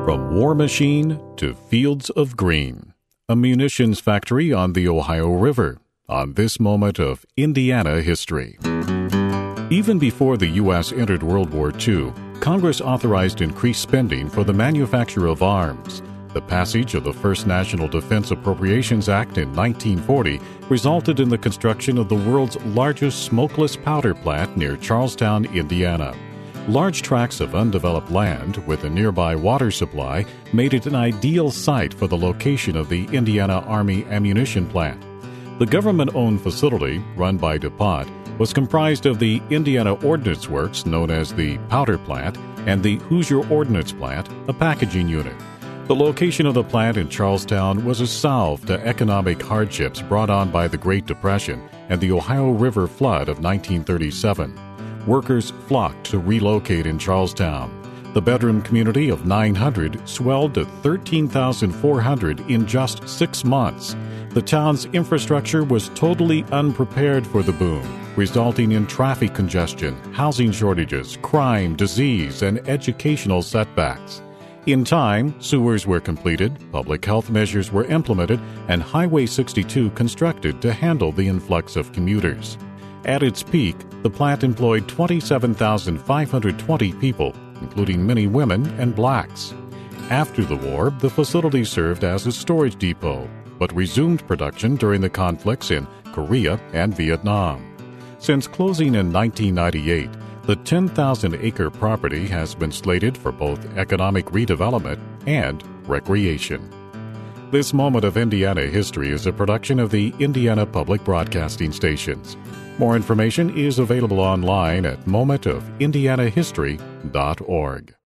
From war machine to fields of green, a munitions factory on the Ohio River, on this moment of Indiana history. Even before the U.S. entered World War II, Congress authorized increased spending for the manufacture of arms. The passage of the first National Defense Appropriations Act in 1940 resulted in the construction of the world's largest smokeless powder plant near Charlestown, Indiana. Large tracts of undeveloped land with a nearby water supply made it an ideal site for the location of the Indiana Army Ammunition Plant. The government-owned facility, run by DuPont, was comprised of the Indiana Ordnance Works, known as the Powder Plant, and the Hoosier Ordnance Plant, a packaging unit. The location of the plant in Charlestown was a salve to economic hardships brought on by the Great Depression and the Ohio River flood of 1937. Workers flocked to relocate in Charlestown. The bedroom community of 900 swelled to 13,400 in just 6 months. The town's infrastructure was totally unprepared for the boom, resulting in traffic congestion, housing shortages, crime, disease, and educational setbacks. In time, sewers were completed, public health measures were implemented, and Highway 62 constructed to handle the influx of commuters. At its peak, the plant employed 27,520 people, including many women and blacks. After the war, the facility served as a storage depot, but resumed production during the conflicts in Korea and Vietnam. Since closing in 1998, the 10,000-acre property has been slated for both economic redevelopment and recreation. This moment of Indiana history is a production of the Indiana Public Broadcasting Stations. More information is available online at momentofIndianahistory.org.